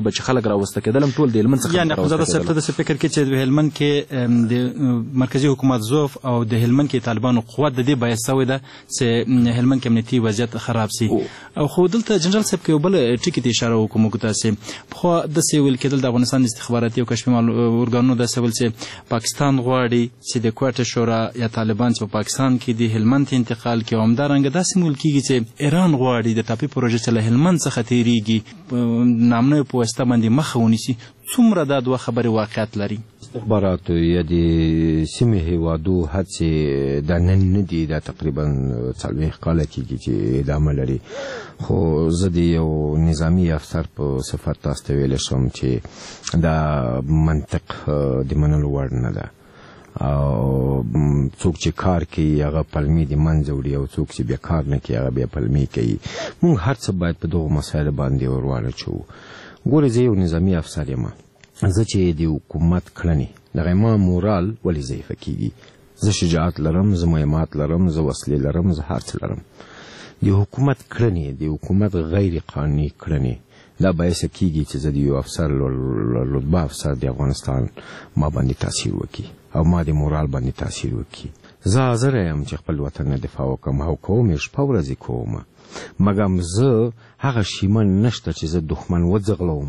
به چې خلک راوسته کېدل هم ټول د هلمند څخه یعنې اخندزاده صاحب ته داسې فکر کوي چې د هلمند کې د مرکزي حکومت ضعف او د هلمند کې طالبانو قوت د دې باعث شوی ده چې هلمند کې امنیتي وضعیت خراب سي. خو دلته جنرال صاحب کې یو بل ټکي ته اشاره وکړو موږ تاسې پخوا داسې ویل کېدل د افغانستان استخباراتي او کشفي ارګانونو داسې ویل چې پاکستان غواړي چې د کوټه شورا یا طالبان چې په پاکستان کې د هلمند انتقال کوي او همدارنګه داسې ویل کېږي چې ایران غواړي د ټاپي پروژې چې له هلمند څخه تېرېږي نامنوي په واسطه باندې مخه ونیسي. څومره دا دوه خبرې واقعیت لري؟ استخباراتو یا د سیمې هېوادو هڅې دا نن نه دي، دا تقریبا 40 کاله کېږي چې ادامه لري. خو زه د یو نظامي افسر په صفت تاسو ته ویلی شم چې دا منطق د منلو وړ نه ده. او څوک چې کار کوي هغه پلمې د منځه وړي او څوک چې بیا کار نه کوي هغه بیا پلمې کوي. موږ هر څه باید په دغو مسایلو باندې ور واړچو. ګورې زه یو نظامي افسر یم، زه چې د حکومت کړنې دغه ما مورال ولې ضعیفه کېږي؟ زه شجاعت لرم، زه مهمات لرم، زه وسلې لرم، زه هر څه لرم. د حکومت کړنې، د حکومت غیر قانوني کړنې دا باعث کېږي چې زه د یو افسر رتبه افسر د افغانستان ما باندې تاثیر وکړي او ما د مورال باندې تاثیر وکړي. زه حاضر یم چې خپل وطن نه دفاع وکړم او کوم یې شپه ورځې کوم، مګم زه هغه شیمن نشته چې زه دښمن وځغلوم.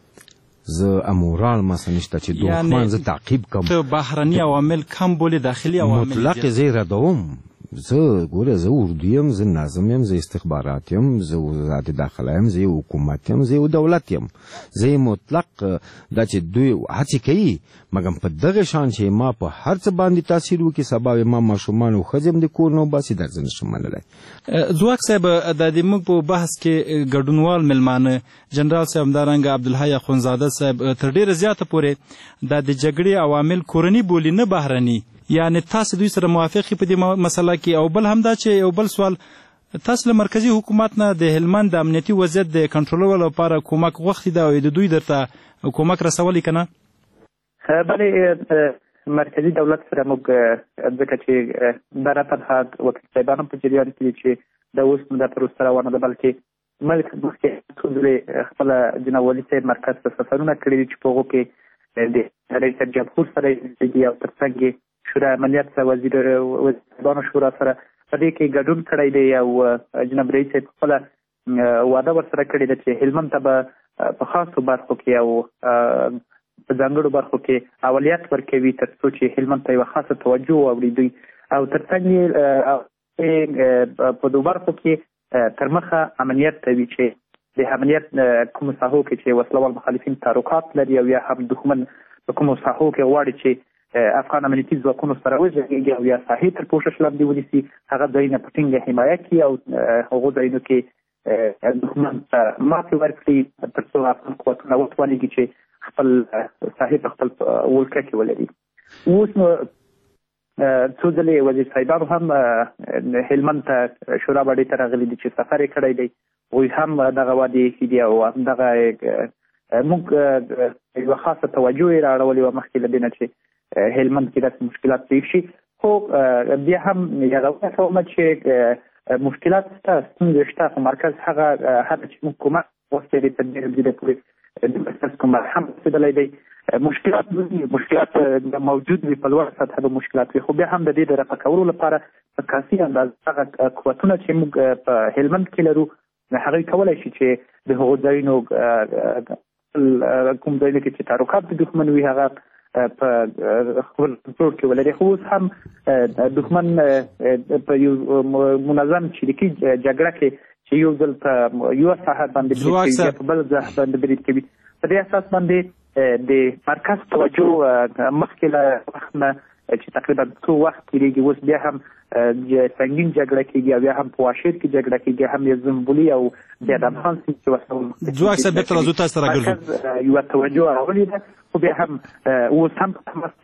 زه امورال مثلا نشته چې دښمن زه تعقیب کوم. ته بهرني عوامل کم بولي، داخلي عوامل مطلق زه ردوم. زه ګوره زه اردو یم، زه نظم یم، زه استخبارات یم، زه وزارت داخله یم، زه حکومت یم، زه دولت یم. زه مطلق دا چې دوی هڅې کوي، مګم په دغه شان چې ما په هر څه باندې تاثیر وکړي، سبا ما ماشومان او ښځې هم د کور نه وباسي، درځه نشم منلی. ځواک صاحب د موږ په بحث کې ګډونوال مېلمانه جنرال صاحب همدارنګه عبدالحی اخندزاده صاحب تر ډېره زیاته پورې دا د جګړې عوامل کورني بولي نه بهرني. یعنې تاسو دوی سره موافق په دې مسله کې؟ او بل همدا چې یو بل سوال، تاسو له مرکزي حکومت نه د هلمند د امنیتي وضعیت د کنټرولولو لپاره کومک غوښتي ده او د دوی درته کومک رسولی که نه؟ بلې مرکزي دولت سره موږ ځکه چې دا رفت وکیل صاحبان هم په جریان کې دي چې دا اوس دا پروسه روانه ده، بلکې ملک مخکې څو ځلې خپله جناب والي صاحب مرکز ته سفرونه کړي دي چې په هغو کې د رئیس جمهور سره دي او تر څنګ یې شورا امنیت وزیرانو شورا سره په دې کې ګډون کړی دی او جناب رئیس صاحب خپله وعده ورسره کړې ده چې هلمند ته به په خاصو برخو کې او په ځانګړو برخو کې اولویت ورکوي تر څو چې هلمند ته یوه خاصه توجه واوړي دوی، او تر څنګ یې په دو برخو کې تر مخه امنیت ته وي چې د امنیت کومو ساحو کې چې وسلوال مخالفین تعرقات لري او یا هم دښمن په کومو ساحو کې غواړي چې افغان امنیتي ځواکونو سره وجنګېږي او یا ساحې تر پوښښ لاندې ونیسي، هغه ځایونه په ټینګه حمایه کړي او هغو ځایونو کې دښمن ته ماتې ورکړي تر څو افغان قوتونه وتوانېږي چې خپل ساحې په خپل ولکه کې ولري. اوس نو څو ځلې وزیر صاحبانو هم هلمند ته شورا باډۍ ته راغلي دي چې سفر یې کړی دی، هغوی هم دغه وعدې ایښي دي او همدغه موږ یوه خاصه توجه یې رااړولې وه مخکې له دې نه چې هلمند کې داسې مشکلات پېښ شي. خو بیا هم یادونه کوم چې مشکلات شته، ستونزې شته، خو مرکز هغه چې موږ کومک غوښتی دی تر ډېرې مودې پورې د مرکز کومک هم رسېدلی دی. مشکلات موجود وي، په لوړه سطحه به مشکلات وي، خو بیا هم د دې د رفع کولو لپاره په کافي اندازه هغه قوتونه چې موږ په هلمند کې لرو هغوی کولی شي چې د هغو ځایونو کوم ځایونو کې چې تعرقات د دښمن وي هغه په خپل کنټرول کې ولري. خو اوس هم دښمن په یو منظم چریکي جګړه کې چې یو ځل په یوه ساحه باندې برید کوي یا په بل ځای باندې برید کوي، په دې اساس باندې د مرکز توجه مخکې له وخت نه چې تقریبا څو وخت تېرېږي اوس بیا هم سنګین جګړه کېږي او بیا هم په واشیر کې جګړه کېږي، هم یې زنبولي او بیا د افغان سیمې کې ځواک صاحب بېرته راځو تاسو ته راګرځو. یوه توجه راغلې ده، خو بیا هم اوس هم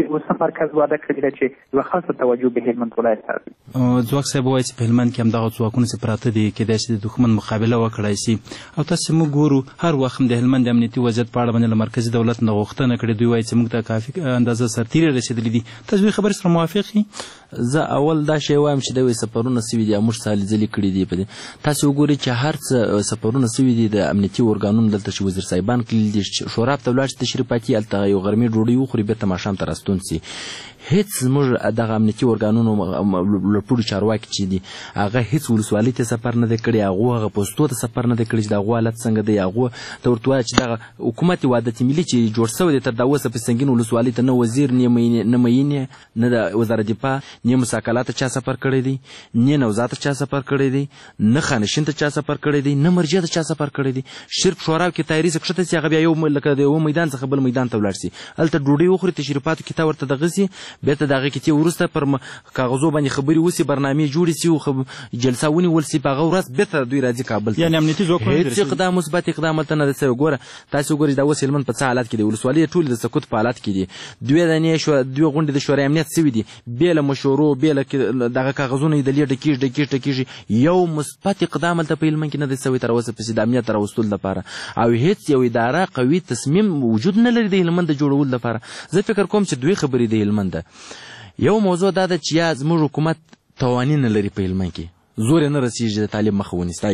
مرکز وعده کړې ده چې یوه خاصه توجه به هلمند ولایت ته ځواک صاحب وایي چې په هلمند کې همدغه ځواکونه چې پراته دي کېدای شي د دښمن مقابله وکړای شي او تاسو موږ ګورو هر وخت د هلمند د امنیتي وضعیت په اړه باندې له مرکزي دولت نه غوښتنه کړې دوی وایي چې موږ ته کافي اندازه سرتیري رسېدلي دي تاسو دې خبرې سره موافق یې زه اول دا شی وایم چې دوی سفرونه سوي دي او موږ سالي ځلې کړي دي په دې تاسو وګورئ چې هر څه سفرونه سوي دي د امنیتي ارګانونو دلته چې وزیر صاحبان کړي دي شورا ته ولاړ شي تشریفاتي هلته یو غرمې ډوډۍ وخوري بېرته ماښام ته راستون سي هیڅ زموږ دغه امنیتي ارګانونو لوړپوړي چارواکي چې دي هغه هیڅ ولسوالۍ ته سفر نه دی کړی هغه پوستو ته سفر نه دی کړی چې د هغو حالت څنګه دی هغو ته ورته وایه چې دغه حکومت وحدت ملي چې جوړ شوی دی تر دا اوسه په سنګین ولسوالۍ ته نه وزیر نه معین نه د وزارت دفاع نه مساکلات ته چا سفر کړی دی نه نوزاد ته چا سفر کړی دی نه خانشین ته چا سفر کړی دی نه مرجع ته چا سفر کړی دی شرک شورا کې تیاری څه کښته سي هغه بیا یو لکه د یو میدان څخه بل میدان ته ولاړ سي هلته ډوډۍ وخوري تشریفاتو کې تا ورته دغه سي بیرته د هغې کې وروسته پر کاغذو باندې خبرې وسي برنامې جوړې سي او جلسه ونیول سي په هغه ورځ بیرته دوی راځي کابل ته یعنې امنیتي ځواکونه هېڅ اقدام مثبت اقدام هلته نه دی سوی ګوره تاسې وګورئ دا اوس هلمند په څه حالت کې دی ولسوالۍ ټولې د سقوط په حالت کې دي دوې غونډې د شورای امنیت سوي دي بې له مشورو بې له دغه کاغذونه یې دلې ډکېږي یو مثبت اقدام هلته په هلمند کې نه دی سوی تر اوسه پسې د امنیت راوستلو لپاره او هېڅ یو اداره قوي تصمیم وجود نه لري د هلمند د جوړولو لپاره زه فکر کوم چې دوی خبرې د هلمند ده یو موضوع دا ده چې یا زموږ حکومت توانین نه لري په هلمند کې زور نه رسیږي د طالب مخه ونیستا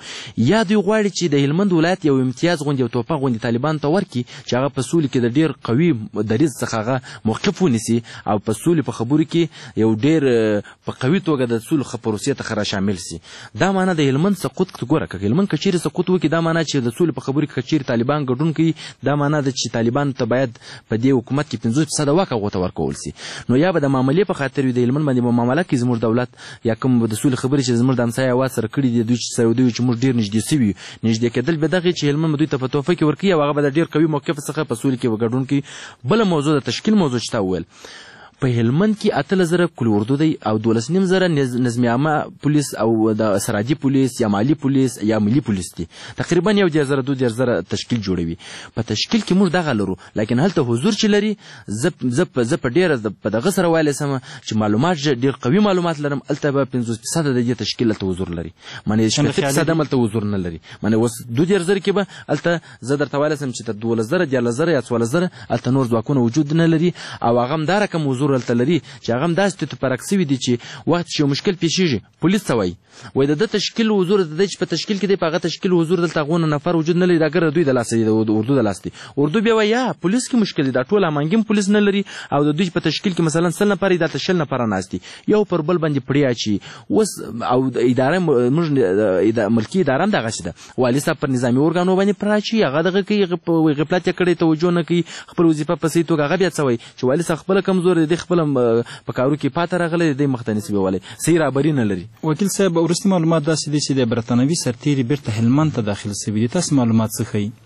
یا دوی غواړي چې د هلمند ولایت یو امتیاز غوندې یو توپه غوندې طالبانو ته ورکړي چې هغه په سولې کې د ډېر قوي دریځ څخه هغه موقف ونیسي او په سولې په خبرو کې یو ډېر په قوي توګه د سولې پروسې څخه را شامل سي دا معنا د هلمند سقوط ګوره که هلمند که چیرې سقوط وکړي دا معنا چې د سولې په خبرو کې که چیرې طالبان ګډون کوي دا معنا ده چې طالبانو ته باید په دې حکومت کې 50% واک هغو ته ورکول سي نو یا به د معاملې په خاطر وي د هلمند باندې به معامله کوي زموږ دولت یا کوم د سولې خبرې چې زموږ د همسایه هېواد سره کړي دي دوی چې موږ ډېر نږدې سوي یو نږدې کېدل به دغې چې هلمند به دوی ته په تحفه کې ورکوي او هغه به د ډېر قوي موقف څخه په سولې کې ګډون کوي بله موضوع د تشکیل موضوع چې تا وویل په هلمند کې 18,000 کل اردو دی او 12,500 نظم عامه پولیس او د سرحدي پولیس یا مالي پولیس یا ملي پولیس دي تقریبا 1,000 تشکیل جوړوي په تشکیل کې موږ دغه لرو لیکن هلته حضور چې لري زه په ډېره په دغه سره ویلی سم چې معلومات ډېر قوي معلومات لرم هلته به 50% د دې تشکیل هلته حضور لري معنې 50% هم هلته حضور نه لري معنې اوس 2,000 کې به هلته زه درته ویلی سم چې تر 12,000 14,000 یا 14,000 هلته نور ځواکونه وجود نه لري او هغه هم دا رقم حضور هلته لري چې هغه هم داسې ته پرک سوي دي چې وخت چې یو مشکل پیښیږي پولیس ته وایي د ده تشکیل حضور د ده چې په تشکیل کې دی په هغه تشکیل حضور دلته هغونه نفر وجود نه لري دا ګره دوی د لاسه دي د اردو د لاسه دي اردو بیا وایي یا پولیس کې مشکل دی دا ټول امانګي پولیس نه لري او د دوی په تشکیل کې مثلا 100 نفر دا 100 نفر ناست دي یو پر بل باندې پړی اچي اوس او اداره موږ ملکي اداره هم دغسې ده والي صاحب پر نظامي ارګانو باندې پراچي هغه دغه کوي غفلت یې کړی توجه نه کوي خپل وظیفه په صحیح توګه هغه بیا څه وایي چې والي صاحب خپله کمزور دی خپله په کارو کې پاته راغلی دی مخ ته نسبي والی صحیح رهبري نه لري وکیل صاحب وروستي معلومات داسې دي چې د برتانوي سرتیري بیرته هلمند ته داخل سوي دي تاسو معلومات څه ښیي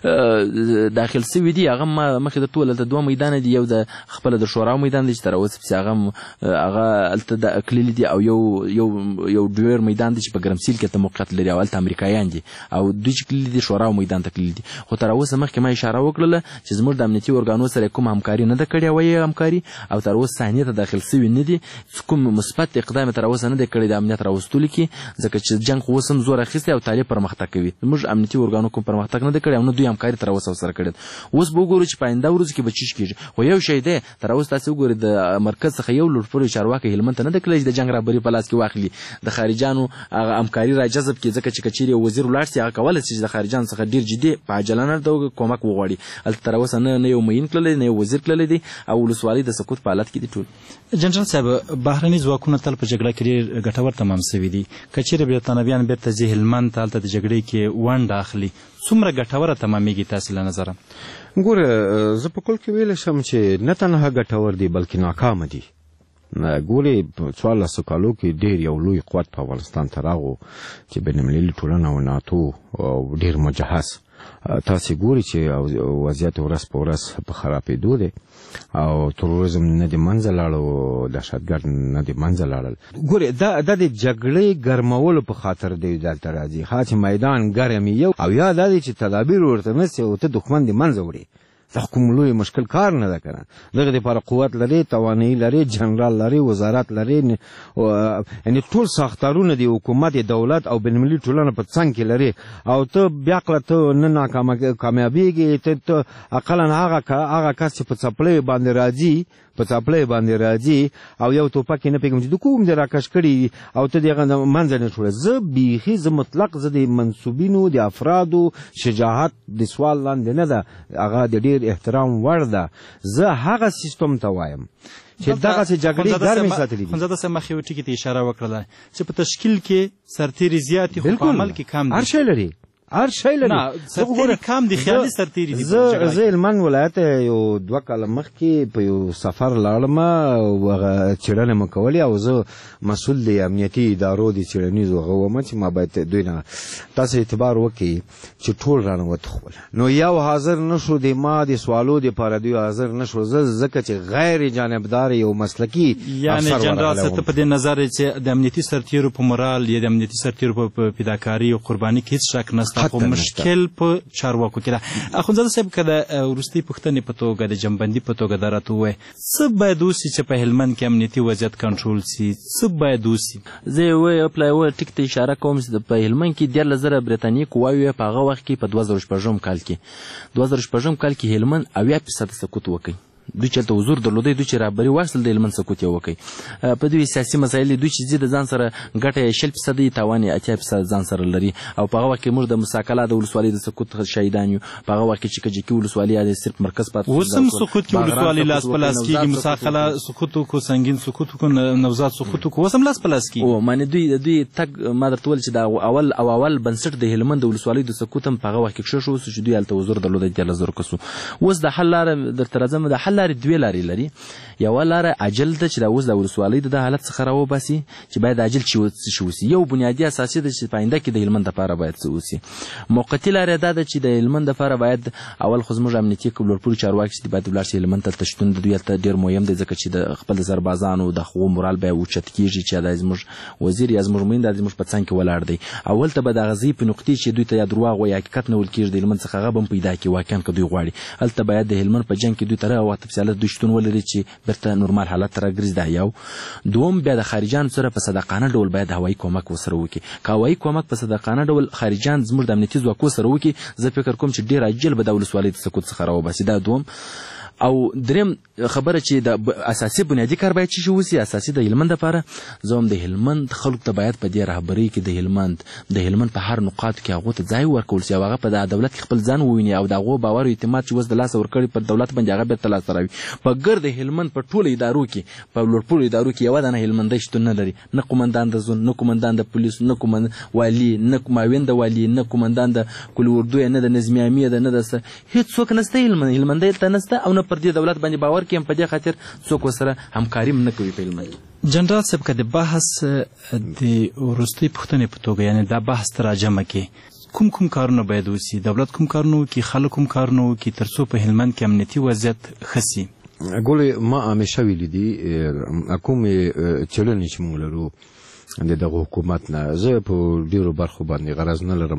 داخل سوي دي هغه مخکې د ټول هلته 2 میدانه دي یو د خپله د شورا میدان دی چې تر اوسه پسې هغه هلته کللي دي او یو ډویر میدان دی چې په ګرمسیل کې ته موقعیت لري او هلته امریکایان دي او دوی چې کللي دي شورا میدان ته کللي دي خو تر اوسه مخکې ما اشاره وکړله چې زموږ د امنیتي ارګانو سره کوم همکاري نه ده کړې وایي همکاري او تر اوسه صحنې ته داخل سوي نه دي کوم مثبت اقدام تر اوسه نه دی کړی د امنیت راوستلو کې ځکه چې جنګ خو اوس هم زور اخیستی او طالب پرمختګ کوي زموږ امنیتي ارګانو کوم پرمختګ نه دی کړی او نه دوی همکاري تر اوسه سره کړې اوس به وګورو چې په آینده ورځو کې به څه کېږي خو یو شی دی تر اوسه تاسې وګورئ د مرکز څخه یو لوړپوړی چارواکی هلمند ته نه دی کړی چې د جنګ رهبري په لاس کې واخلي د خارجانو هغه همکاري را جذب کړي ځکه چې که چیرې یو وزیر ولاړ سي هغه کولی شي چې د خارجانو څخه ډېر جدي په عاجلانه ډول کومک وغواړي هلته تر اوسه نه یو معین تللی نه یو وزیر تللی دی او ولسوالۍ د سقوط په حالت کې دي ټول جنرال صاحب بهرني ځواکونه تل په جګړه کې ډېر ګټور تمام سوي دي که چیرې برتانویان بیرته ځي هلمند ته هلته د جګړې کې ونډه اخلي څومره ګټوره تمامېږي تاسې له نظره ګوره زه په کل کې ویلی شم چې نه تنها ګټور دي بلکې ناکامه دي ګورې په 14 کالو کې ډېر یو لوی قوت په افغانستان ته راغو چې بین المللي ټولنه او ناتو ډېر مجهز تاسې ګوري چې وضعیت ورځ په ورځ په خرابېدو دی او تروریزم نه د منځه لاړو دهشتګرد نه د منځه لاړل ګورې دا د جګړې ګرمولو په خاطر دی دلته راځي ښه چې میدان ګرم یو او یا دا دی چې تدابیر ورته نیسي او ته دښمن د منځه وړي کوم لوی مشکل کار نه ده کنه دغه لپاره قوت لري توانایي لري جنرال لري وزارت لري یعنی ټول ساختارونه دی حکومت دولت او بین‌المللي ټولنه په څنګ کې لري او ته بیا کله ته نه ناکامیابیږي ته اقلا هغه کس چې په څپلۍ باندې راځي او یو ټوپک نه پیګم چې د کوم دی راکش کړي او ته دغه منځ نه شوړه زه بیخي زه مطلق زه د منسوبینو د افرادو شجاعت د سوال لاندې نه ده هغه د ډیر احترام وړ ده زه هغه سیستم ته وایم چې دغه جګړې ګرمې ساتلې دي خنزاده صاحب مخې ټکي ته اشاره وکړه چې په تشکیل کې سرتیري زیات خو په عمل کې کم دي هر شی لري سرتیري کم دي خیالي سرتیري دي زه هلمند ولایت یو 2 کاله مخکې په یو سفر لاړم هغه څېړنه مې کولې او زه مسؤل د امنیتي ادارو د څېړنیزو هغه وم چې ما باید دوی نه تاسو اعتبار وکړي چې ټول رانه وتښول نو یو حاضر نشو د ما د سوالو دپاره دوی حاضر نشو ځکه چې غیر جانبدار یو مسلکي یعنی جنرال صاحب په دې نظر چې د امنیتي سرتیرو په مورال یا د امنیتي سرتیرو په فداکاري او قرباني کې هیڅ شک نشته خو مشکل په چارواکو کې ده اخوندزاده صاحب که د وروستۍ پوښتنې په توګه د جنببندي په توګه دا راته ووایي څه باید وسي چې په هلمند کې امنیتي وضعیت کنټرول سي څه باید وسي زه یو ټیک ته اشاره کوم چې په هلمند کې 14,000 برټانیې قواوې په هغه وخت کې په 2006 کال کې هلمند 80% سقوط وکړي دوی چې ته حضور درلودی دوی چې رهبري واخیستل د هلمند سقوط یې وکړي په دوی سیاسي مسایل دوی چې زی د ځان سره ګټه 60% تاوان 80% ځان سره لري او په هغه وخت کې موږ د مساکله د ولسوالۍ د سقوط شهیدان یو په هغه وخت کې چې کجکی ولسوالۍ د صرف مرکز پاتې وسم سقوط کې ولسوالۍ لاس پلاس کېږي مساکله سقوط کو سنگین سقوط کو نوزاد سقوط کو وسم لاس پلاس کېږي او معنی دوی تک ما درته ول چې دا اول بنسټ د هلمند د ولسوالۍ د سقوط هم په هغه وخت کې کښ شو چې دوی الته حضور درلودی د 14,000 کسو اوس د حل لار درته راځم د حل لارې دوی لارې لري یو لاره عاجل ده چې دا اوس د ولسوالۍ د حالت څخه راوباسي چې باید عاجل شي وسي یو بنیادي اساسي ده چې پاینده کې د هلمند لپاره باید څه وسي موقتي لاره ده چې د هلمند لپاره باید اول خو زموږ امنیتي کلورپوري چارواکي چې باید ولاړ شي هلمند ته تشتون د دوی ته ډېر مهم دی ځکه چې د خپل سربازانو د حقوقو مورال به اوچت کېږي چې دا زموږ وزیر یا زموږ موین د زموږ په څنګ کې ولاړ دی اول ته به د غزي په نقطې چې دوی ته یا دروغ وایي حقیقت نه ول کېږي د هلمند څخه غبن پیدا کړي واقعا که دوی غواړي هلته باید د هلمند په جنګ کې دوی ته او تفصیلات دوی شتون ولري چې برته نورمال حالت ته راګرځي دا یو دوم بیا د خارجان سره په صداقانه ډول باید هوایي کومک وسره وکړي که هوایي کومک په صداقانه ډول خارجان زموږ د امنیتي ځواکو سره وکړي زه فکر کوم چې ډېر عاجل به د ولسوالۍ د سقوط څخه راوباسي دا دوم او دریم خبره چې د اساسي بنیادی کار باید چې وسی اساسي د هلمند لپاره زوم د هلمند خلک ته باید په دې رهبري کې د هلمند په هر نقاط کې هغه ته ځای ورکول شي هغه په د دولت خپل ځان وویني او دغه باور او اعتماد چې وس د لاس ورکړي پر دولت باندې هغه به تل سره وي په ګرد هلمند په ټولو ادارو کې په لوړپوړو ادارو کې یو دانه هلمندي شتون نه لري نه قومندان د زون نه قومندان د پولیس نه قومندان والی نه معاون د والی نه قومندان د کل اردو نه د نظامی امنیت نه د هیڅ څوک نسته هلمندي ته نسته او نه پر دې دولت باندې باور کوي په دې خاطر څوک سره همکاري نه کوي په هلمند جنرال صاحب که د بحث د وروستۍ پوښتنې په توګه یعنی دا بحث تراجمه کې کوم کارونه باید وسي دولت کوم کارونه وکړي خلک کوم کارونه وکړي تر څو په هلمند کې امنیتي وضعیت ښه سي ګولې ما همیشه ویلي دي کومې څېړنې چې موږ لرو د دغه حکومت نه زه په ډېرو برخو باندې غرض نه لرم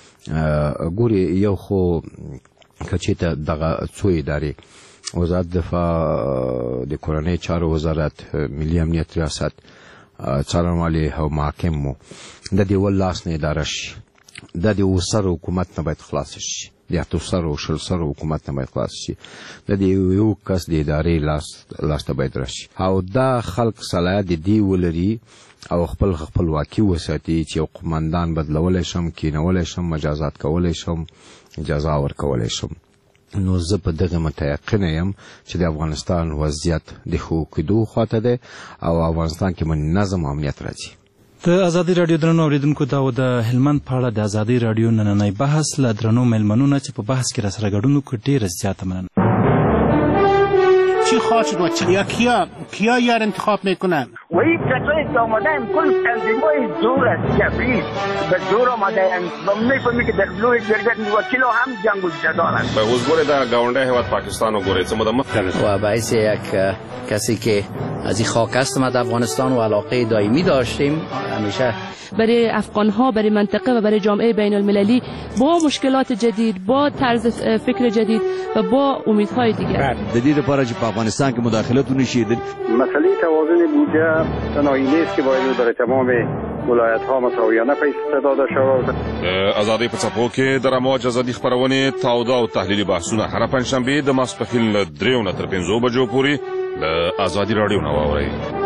ګورې یو خو که چېرته دغه څو ادارې وزارت دفاع د کورنۍ چارو وزارت ملي امنیت ریاست څارنوالي او محاکم مو د دې ول لاس نه اداره شي د دې وسر حکومت نه باید خلاص شي د اتو سر او شل سر حکومت نه باید خلاص شي د دې یو کس د ادارې لاس ته باید راشي او دا خلک صلاحیت دی ولري او خپل واقعي وساتي چې یو قومندان بدلولی شم کینولی شم مجازات کولی شم اجازه ورکولی شم نو زه په دغه متیقنه یم چې د افغانستان وضعیت د ښه کېدو خواته دی او افغانستان کې منظم امنیت راځي د ازادي راډیو درنو اوریدونکو دا د هلمند په اړه د ازادي راډیو نننی بحث له درنو میلمنو نه چې په بحث کې راسره ګډون وکړو ډېره زیاته مننه چی خواهد شد و کیا یار انتخاب میکنن و این کسایی که آمدن کل تنظیم‌های زور است جبری به زور آمدن و می‌فهمی که در جلوی جرگت وکیل هم جنگ و جدال است. به حضور در گاونډي هیواد پاکستان وګورئ څه مدمه و باعث یک کسی که از این خاک است ما در افغانستان و علاقه دائمی داشتیم همیشه برای افغان‌ها، برای منطقه و برای جامعه بین المللی با مشکلات جدید، با طرز فکر جدید و با امیدهای دیگر. جدید لپاره چې په افغانستان کې مداخلت ونشي. مسئله توازن بودجه تنهایی نیست که باید در تمام ولایت‌ها مساویانه پیش داده شود. ازادي په څپو کې د رموج ازادي خبرونه تاوده او تحلیلي بحثونه هر پنځشنبه د ماسپښین له 3 نه تر 5 بجو پورې د ازادي رادیو نو واورئ.